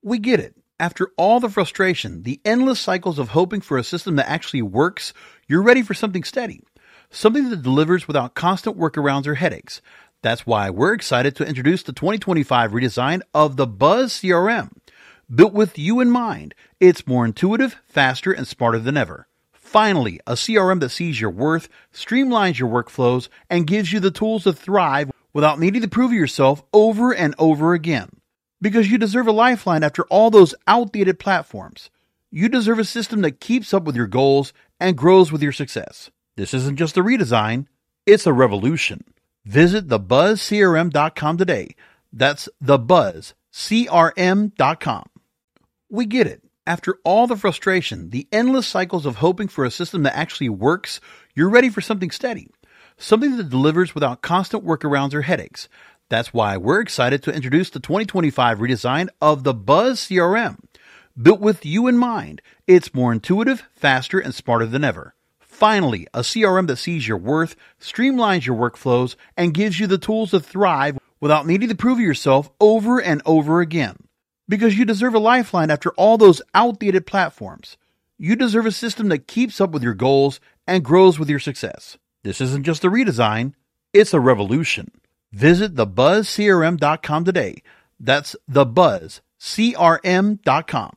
We get it. After all the frustration, the endless cycles of hoping for a system that actually works, you're ready for something steady. Something that delivers without constant workarounds or headaches. That's why we're excited to introduce the 2025 redesign of the Buzz CRM. Built with you in mind, it's more intuitive, faster, and smarter than ever. Finally, a CRM that sees your worth, streamlines your workflows, and gives you the tools to thrive without needing to prove yourself over and over again. Because you deserve a lifeline after all those outdated platforms. You deserve a system that keeps up with your goals and grows with your success. This isn't just a redesign, it's a revolution. Visit thebuzzcrm.com today. That's thebuzzcrm.com. We get it. After all the frustration, the endless cycles of hoping for a system that actually works, you're ready for something steady. Something that delivers without constant workarounds or headaches. That's why we're excited to introduce the 2025 redesign of the Buzz CRM. Built with you in mind, it's more intuitive, faster, and smarter than ever. Finally, a CRM that sees your worth, streamlines your workflows, and gives you the tools to thrive without needing to prove yourself over and over again. Because you deserve a lifeline after all those outdated platforms. You deserve a system that keeps up with your goals and grows with your success. This isn't just a redesign, it's a revolution. Visit thebuzzcrm.com today. That's thebuzzcrm.com.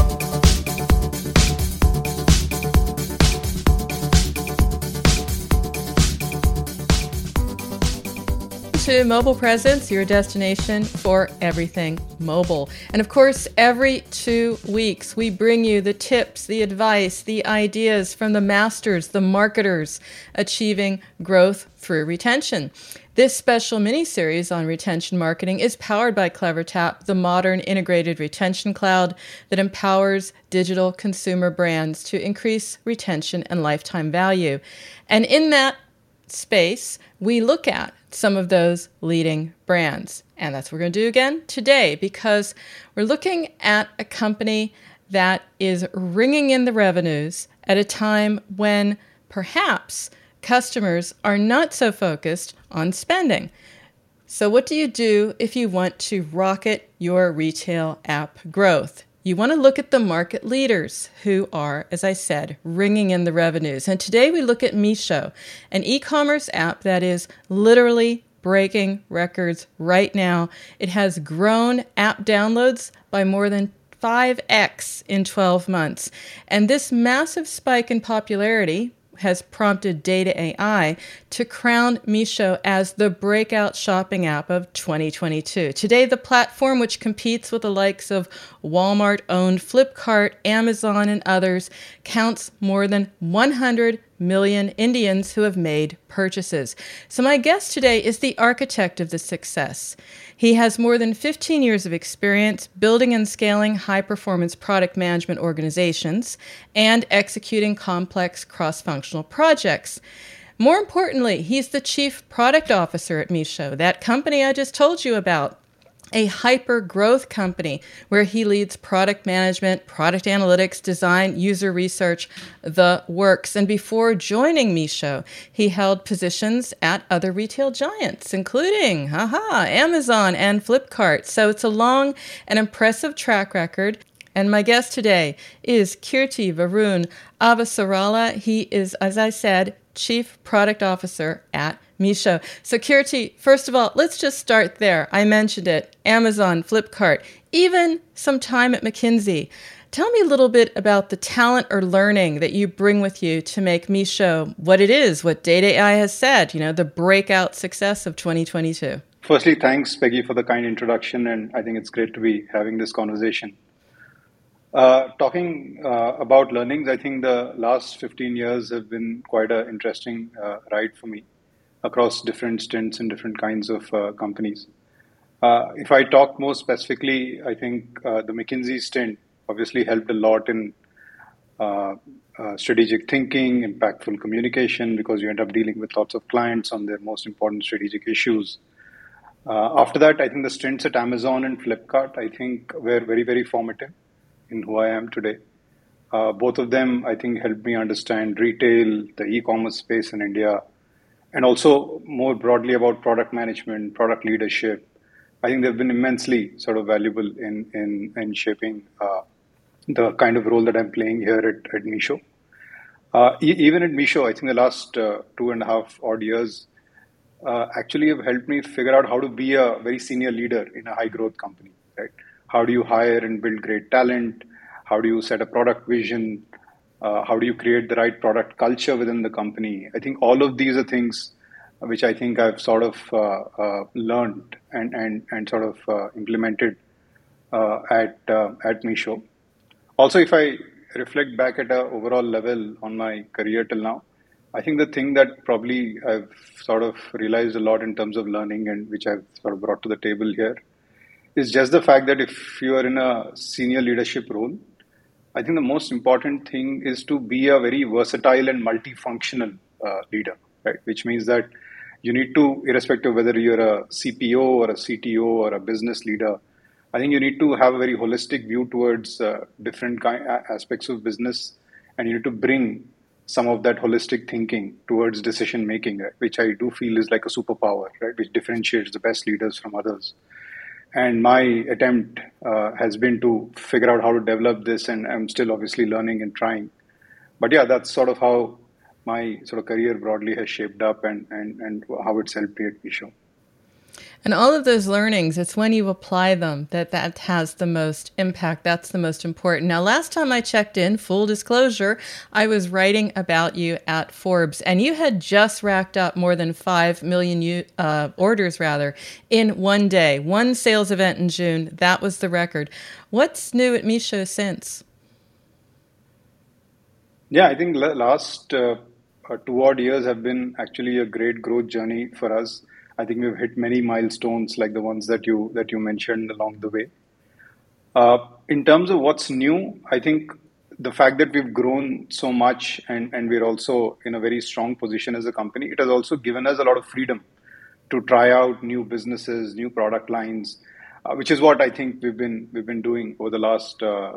To Mobile Presence, your destination for everything mobile. And of course, every 2 weeks, we bring you the tips, the advice, the ideas from the masters, the marketers, achieving growth through retention. This special mini-series on retention marketing is powered by CleverTap, the modern integrated retention cloud that empowers digital consumer brands to increase retention and lifetime value. And in that space, we look at some of those leading brands. And that's what we're going to do again today, because we're looking at a company that is ringing in the revenues at a time when perhaps customers are not so focused on spending. So what do you do if you want to rocket your retail app growth? You want to look at the market leaders who are, as I said, ringing in the revenues. And today we look at Meesho, an e-commerce app that is literally breaking records right now. It has grown app downloads by more than 5x in 12 months. And this massive spike in popularity has prompted Data AI to crown Meesho as the breakout shopping app of 2022. Today, the platform, which competes with the likes of Walmart-owned Flipkart, Amazon, and others, counts more than 100 million Indians who have made purchases. So my guest today is the architect of this success. He has more than 15 years of experience building and scaling high-performance product management organizations and executing complex cross-functional projects. More importantly, he's the chief product officer at Meesho, that company I just told you about, a hyper-growth company where he leads product management, product analytics, design, user research, the works. And before joining Meesho, he held positions at other retail giants, including, Amazon and Flipkart. So it's a long and impressive track record. And my guest today is Kirti Varun Avasarala. He is, as I said, Chief Product Officer at Meesho. So Kirti, first of all, let's just start there. I mentioned it, Amazon, Flipkart, even some time at McKinsey. Tell me a little bit about the talent or learning that you bring with you to make Meesho what it is, what Data AI has said, the breakout success of 2022. Firstly, thanks, Peggy, for the kind introduction, and I think it's great to be having this conversation. Talking about learnings, I think the last 15 years have been quite an interesting ride for me across different stints and different kinds of companies. If I talk more specifically, I think the McKinsey stint obviously helped a lot in strategic thinking, impactful communication, because you end up dealing with lots of clients on their most important strategic issues. After that, I think the stints at Amazon and Flipkart, I think, were very, very formative in who I am today. Both of them, I think, helped me understand retail, the e-commerce space in India, and also more broadly about product management, product leadership, I think they've been immensely sort of valuable in shaping the kind of role that I'm playing here at Meesho. Even at Meesho, I think the last 2.5 odd years actually have helped me figure out how to be a very senior leader in a high growth company, right? How do you hire and build great talent? How do you set a product vision? How do you create the right product culture within the company? I think all of these are things which I think I've sort of learned and sort of implemented at Meesho. Also, if I reflect back at an overall level on my career till now, I think the thing that probably I've sort of realized a lot in terms of learning and which I've sort of brought to the table here is just the fact that if you are in a senior leadership role, I think the most important thing is to be a very versatile and multifunctional leader, right? Which means that you need to, irrespective of whether you're a CPO or a CTO or a business leader, I think you need to have a very holistic view towards different aspects of business, and you need to bring some of that holistic thinking towards decision making, right? Which I do feel is like a superpower, right? Which differentiates the best leaders from others. And my attempt has been to figure out how to develop this, and I'm still obviously learning and trying. But yeah, that's sort of how my sort of career broadly has shaped up and how it's helped me at Meesho. And all of those learnings, it's when you apply them that has the most impact. That's the most important. Now, last time I checked in, full disclosure, I was writing about you at Forbes, and you had just racked up more than 5 million orders in one day. One sales event in June, that was the record. What's new at Meesho since? Yeah, I think last 2 odd years have been actually a great growth journey for us. I think we've hit many milestones like the ones that you mentioned along the way. In terms of what's new, I think the fact that we've grown so much and we're also in a very strong position as a company, it has also given us a lot of freedom to try out new businesses, new product lines, which is what I think we've been doing over the last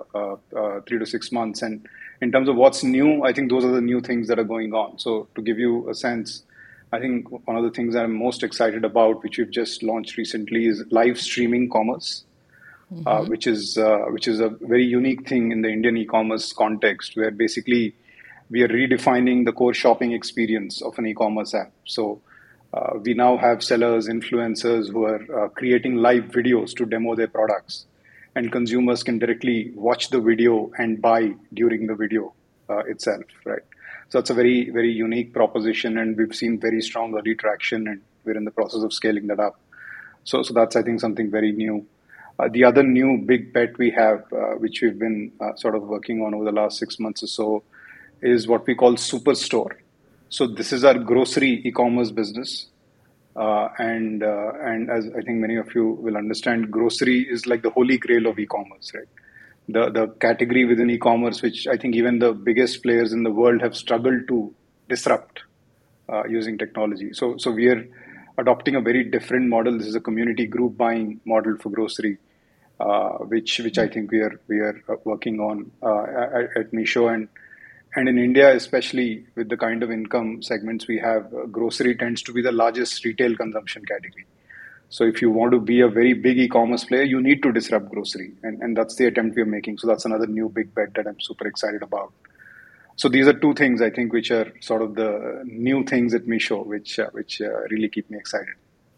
3 to 6 months. And in terms of what's new, I think those are the new things that are going on. So to give you a sense, I think one of the things that I'm most excited about, which we've just launched recently, is live streaming commerce, which is a very unique thing in the Indian e-commerce context, where basically we are redefining the core shopping experience of an e-commerce app. So we now have sellers, influencers who are creating live videos to demo their products, and consumers can directly watch the video and buy during the video itself, right? So it's a very, very unique proposition, and we've seen very strong early traction, and we're in the process of scaling that up. So that's, I think, something very new. The other new big bet we have, which we've been sort of working on over the last 6 months or so, is what we call Superstore. So this is our grocery e-commerce business. And as I think many of you will understand, grocery is like the holy grail of e-commerce, right? The category within e-commerce, which I think even the biggest players in the world have struggled to disrupt using technology. So we are adopting a very different model. This is a community group buying model for grocery, which I think we are working on at Meesho. And in India, especially with the kind of income segments we have, grocery tends to be the largest retail consumption category. So if you want to be a very big e-commerce player, you need to disrupt grocery. And that's the attempt we're making. So that's another new big bet that I'm super excited about. So these are two things, I think, which are sort of the new things at Meesho, which really keep me excited.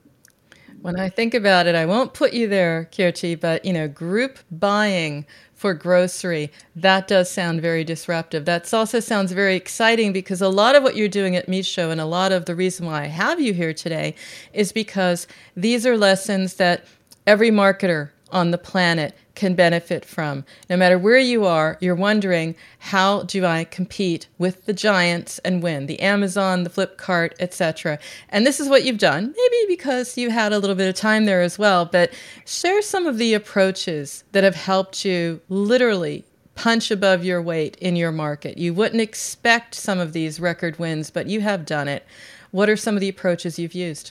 When I think about it, I won't put you there, Kirti, but, group buying for grocery, that does sound very disruptive. That also sounds very exciting, because a lot of what you're doing at Meesho, and a lot of the reason why I have you here today, is because these are lessons that every marketer on the planet can benefit from. No matter where you are, you're wondering, how do I compete with the giants and win? The Amazon, the Flipkart, etc. And this is what you've done, maybe because you had a little bit of time there as well, but share some of the approaches that have helped you literally punch above your weight in your market. You wouldn't expect some of these record wins, but you have done it. What are some of the approaches you've used?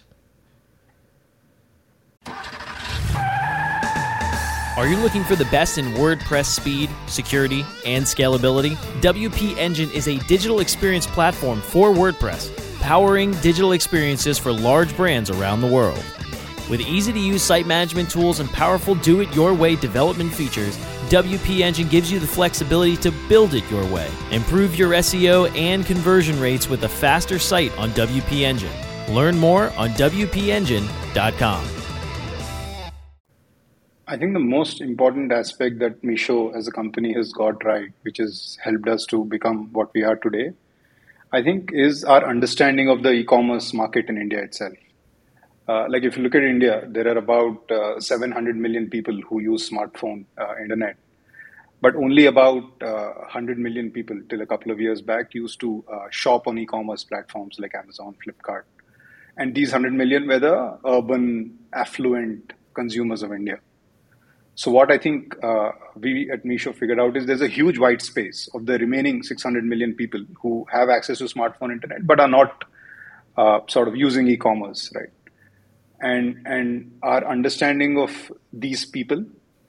Are you looking for the best in WordPress speed, security, and scalability? WP Engine is a digital experience platform for WordPress, powering digital experiences for large brands around the world. With easy-to-use site management tools and powerful do-it-your-way development features, WP Engine gives you the flexibility to build it your way. Improve your SEO and conversion rates with a faster site on WP Engine. Learn more on WPEngine.com. I think the most important aspect that Meesho as a company has got right, which has helped us to become what we are today, I think is our understanding of the e-commerce market in India itself. Like if you look at India, there are about 700 million people who use smartphone internet, but only about 100 million people till a couple of years back used to shop on e-commerce platforms like Amazon, Flipkart. And these 100 million were the urban, affluent consumers of India. So what I think we at Meesho figured out is there's a huge white space of the remaining 600 million people who have access to smartphone internet, but are not sort of using e-commerce, right? And our understanding of these people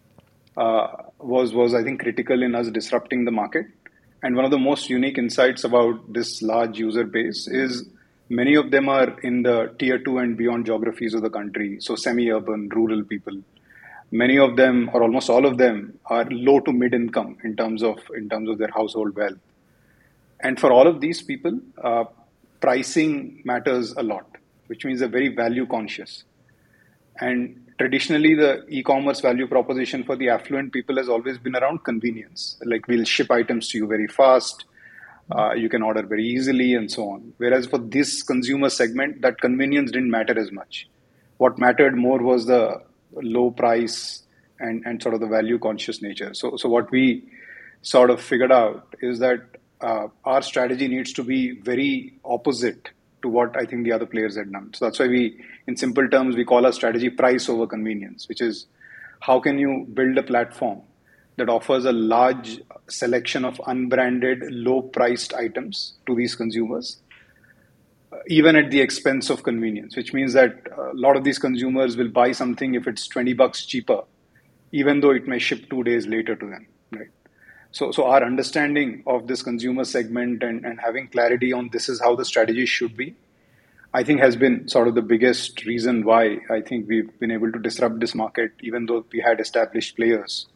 was I think critical in us disrupting the market. And one of the most unique insights about this large user base is many of them are in the tier 2 and beyond geographies of the country, so semi-urban, rural people. Many of them, or almost all of them, are low to mid income in terms of their household wealth. And for all of these people, pricing matters a lot, which means they're very value conscious. And traditionally, the e-commerce value proposition for the affluent people has always been around convenience. Like we'll ship items to you very fast, you can order very easily and so on. Whereas for this consumer segment, that convenience didn't matter as much. What mattered more was the low price and sort of the value conscious nature. So what we sort of figured out is that our strategy needs to be very opposite to what I think the other players had done. So that's why in simple terms, we call our strategy price over convenience, which is how can you build a platform that offers a large selection of unbranded, low-priced items to these consumers, even at the expense of convenience, which means that a lot of these consumers will buy something if it's $20 cheaper, even though it may ship 2 days later to them, right? So our understanding of this consumer segment and having clarity on this is how the strategy should be, I think has been sort of the biggest reason why I think we've been able to disrupt this market, even though we had established players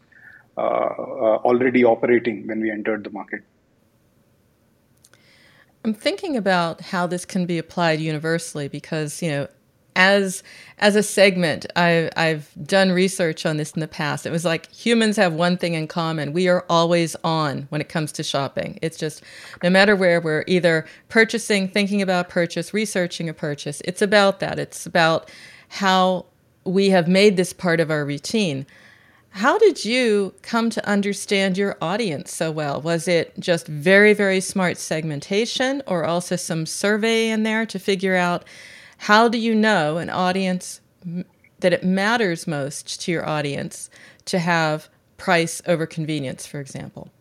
already operating when we entered the market. I'm thinking about how this can be applied universally because, as a segment, I've done research on this in the past. It was like humans have one thing in common. We are always on when it comes to shopping. It's just no matter where we're either purchasing, thinking about purchase, researching a purchase. It's about that. It's about how we have made this part of our routine. How did you come to understand your audience so well? Was it just very, very smart segmentation or also some survey in there to figure out how do you know an audience, that it matters most to your audience to have price over convenience, for example?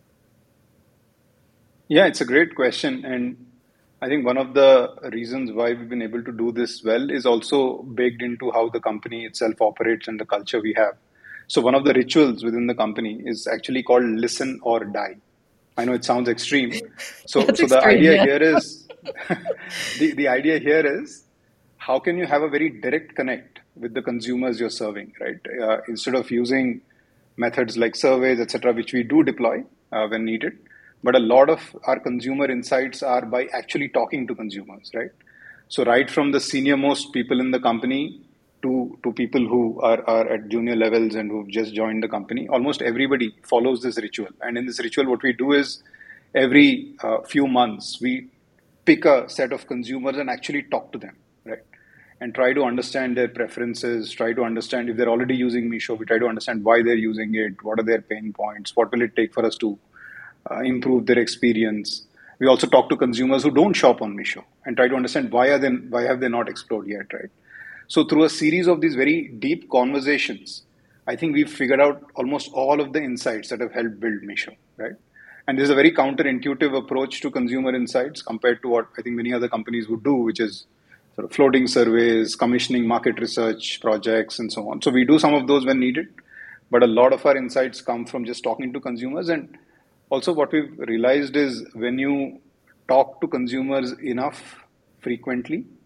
Yeah, it's a great question. And I think one of the reasons why we've been able to do this well is also baked into how the company itself operates and the culture we have. So one of the rituals within the company is actually called listen or die. I know it sounds extreme. So the idea here is the idea here is how can you have a very direct connect with the consumers you're serving, right? Instead of using methods like surveys, etc., which we do deploy when needed. But a lot of our consumer insights are by actually talking to consumers, right? So right from the senior most people in the company to people who are at junior levels and who've just joined the company, almost everybody follows this ritual. And in this ritual, what we do is every few months, we pick a set of consumers and actually talk to them, right? And try to understand their preferences, try to understand if they're already using Meesho, we try to understand why they're using it, what are their pain points, what will it take for us to improve their experience. We also talk to consumers who don't shop on Meesho and try to understand why have they not explored yet, right? So through a series of these very deep conversations, I think we've figured out almost all of the insights that have helped build Meesho, right? And there's a very counterintuitive approach to consumer insights compared to what I think many other companies would do, which is sort of floating surveys, commissioning market research projects, and so on. So we do some of those when needed, but a lot of our insights come from just talking to consumers. And also what we've realized is when you talk to consumers enough frequently,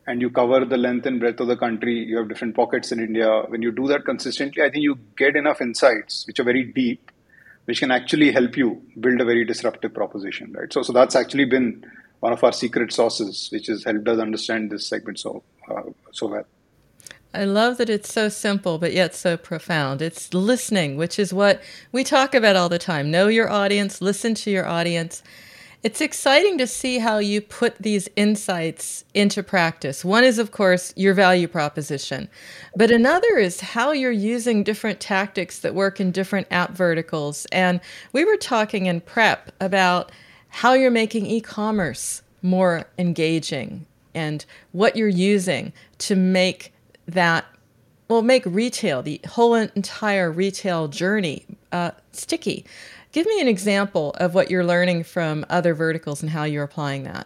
and you cover the length and breadth of the country, you have different pockets in India. When you do that consistently, I think you get enough insights which are very deep, which can actually help you build a very disruptive proposition, right? So that's actually been one of our secret sauces, which has helped us understand this segment so well. I love that it's so simple, but yet so profound. It's listening, which is what we talk about all the time. Know your audience, listen to your audience. It's exciting to see how you put these insights into practice. One is, of course, your value proposition, but another is how you're using different tactics that work in different app verticals. And we were talking in prep about how you're making e-commerce more engaging and what you're using to make that, make retail, the whole entire retail journey, sticky. Give me an example of what you're learning from other verticals and how you're applying that.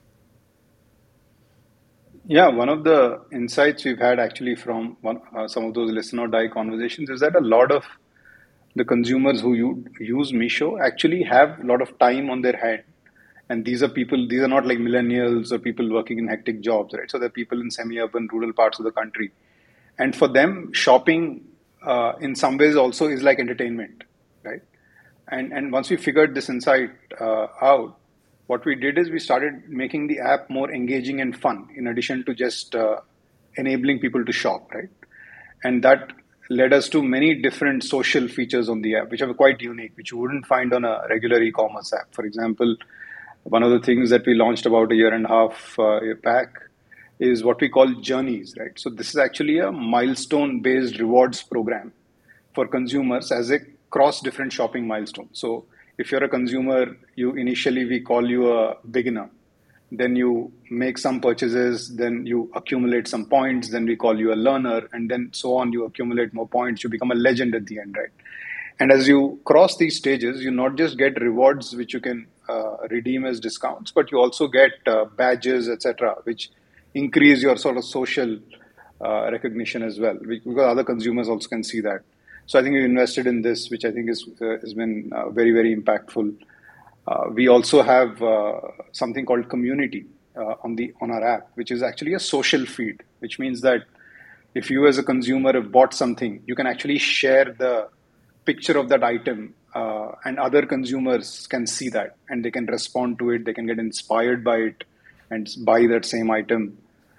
Yeah, one of the insights we've had actually from some of those listen or die conversations is that a lot of the consumers who use Meesho actually have a lot of time on their hand. And these are not like millennials or people working in hectic jobs, right? So they're people in semi-urban, rural parts of the country. And for them, shopping in some ways also is like entertainment, right? And once we figured this insight out, what we did is we started making the app more engaging and fun, in addition to just enabling people to shop, right? And that led us to many different social features on the app, which are quite unique, which you wouldn't find on a regular e-commerce app. For example, one of the things that we launched about a year and a half back is what we call journeys, right? So this is actually a milestone-based rewards program for consumers as they cross different shopping milestones. So if you're a consumer, we call you a beginner. Then you make some purchases, then you accumulate some points, then we call you a learner, and then so on, you accumulate more points, you become a legend at the end, right? And as you cross these stages, you not just get rewards which you can redeem as discounts, but you also get badges, etc., which increase your sort of social recognition as well, because other consumers also can see that. So I think we invested in this, which I think has been very, very impactful. We also have something called community on our app, which is actually a social feed, which means that if you as a consumer have bought something, you can actually share the picture of that item and other consumers can see that and they can respond to it. They can get inspired by it and buy that same item.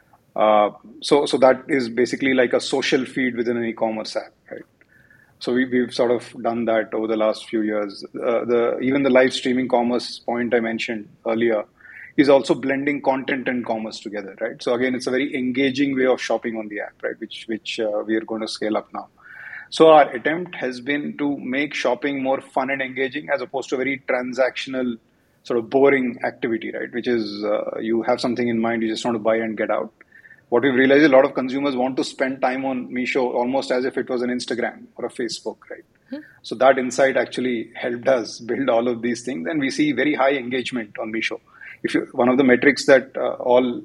So that is basically like a social feed within an e-commerce app, right? So we've sort of done that over the last few years. Even the live streaming commerce point I mentioned earlier is also blending content and commerce together, right? So again, it's a very engaging way of shopping on the app, right? Which we are going to scale up now. So our attempt has been to make shopping more fun and engaging as opposed to a very transactional, sort of boring activity, right? Which is you have something in mind, you just want to buy and get out. What we've realized is a lot of consumers want to spend time on Meesho almost as if it was an Instagram or a Facebook, right? Mm-hmm. So that insight actually helped us build all of these things. And we see very high engagement on Meesho. One of the metrics that all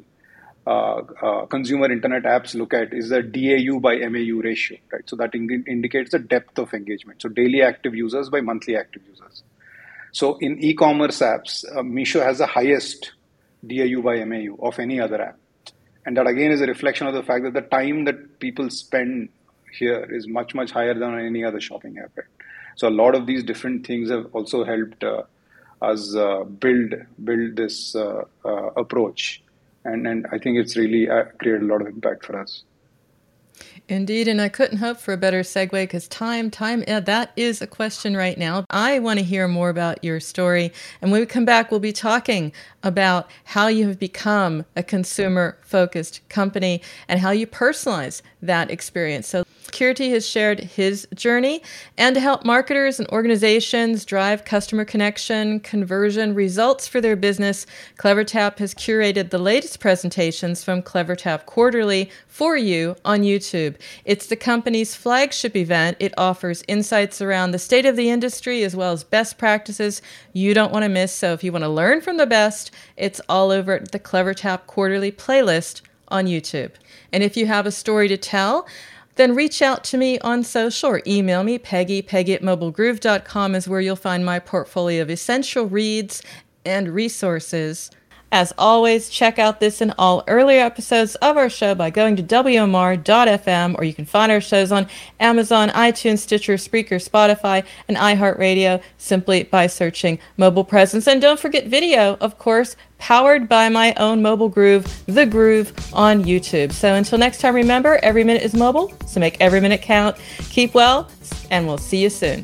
consumer internet apps look at is the DAU by MAU ratio, right? So that indicates the depth of engagement. So daily active users by monthly active users. So in e-commerce apps, Meesho has the highest DAU by MAU of any other app. And that again is a reflection of the fact that the time that people spend here is much, much higher than on any other shopping app, right? So a lot of these different things have also helped us build this approach. And I think it's really created a lot of impact for us. Indeed, and I couldn't hope for a better segue because time, that is a question right now. I want to hear more about your story. And when we come back, we'll be talking about how you have become a consumer-focused company and how you personalize that experience. So Kirti has shared his journey, and to help marketers and organizations drive customer connection, conversion, results for their business, CleverTap has curated the latest presentations from CleverTap Quarterly for you on YouTube. It's the company's flagship event. It offers insights around the state of the industry as well as best practices you don't want to miss. So if you want to learn from the best, it's all over the CleverTap Quarterly playlist on YouTube. And if you have a story to tell, then reach out to me on social or email me. Peggy at mobilegroove.com is where you'll find my portfolio of essential reads and resources. As always, check out this and all earlier episodes of our show by going to WMR.fm, or you can find our shows on Amazon, iTunes, Stitcher, Spreaker, Spotify, and iHeartRadio simply by searching Mobile Presence. And don't forget video, of course, powered by my own mobile groove, The Groove, on YouTube. So until next time, remember, every minute is mobile, so make every minute count. Keep well, and we'll see you soon.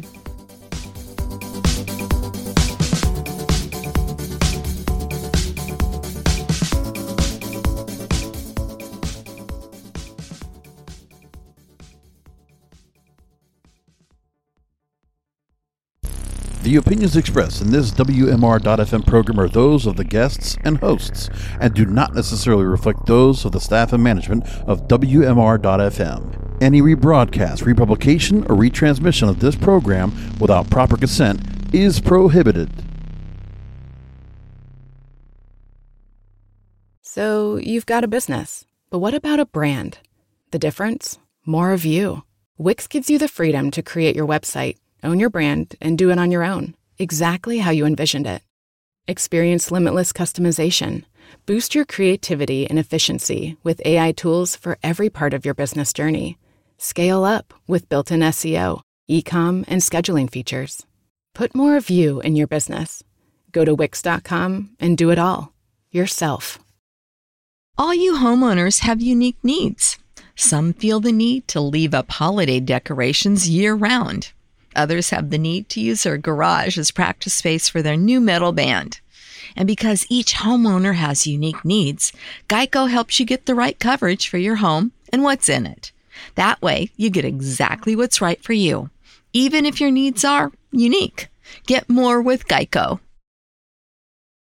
The opinions expressed in this WMR.FM program are those of the guests and hosts and do not necessarily reflect those of the staff and management of WMR.FM. Any rebroadcast, republication, or retransmission of this program without proper consent is prohibited. So you've got a business, but what about a brand? The difference? More of you. Wix gives you the freedom to create your website, own your brand, and do it on your own, exactly how you envisioned it. Experience limitless customization. Boost your creativity and efficiency with AI tools for every part of your business journey. Scale up with built-in SEO, e-com, and scheduling features. Put more of you in your business. Go to Wix.com and do it all yourself. All you homeowners have unique needs. Some feel the need to leave up holiday decorations year-round. Others have the need to use their garage as practice space for their new metal band. And because each homeowner has unique needs, Geico helps you get the right coverage for your home and what's in it. That way, you get exactly what's right for you, even if your needs are unique. Get more with Geico.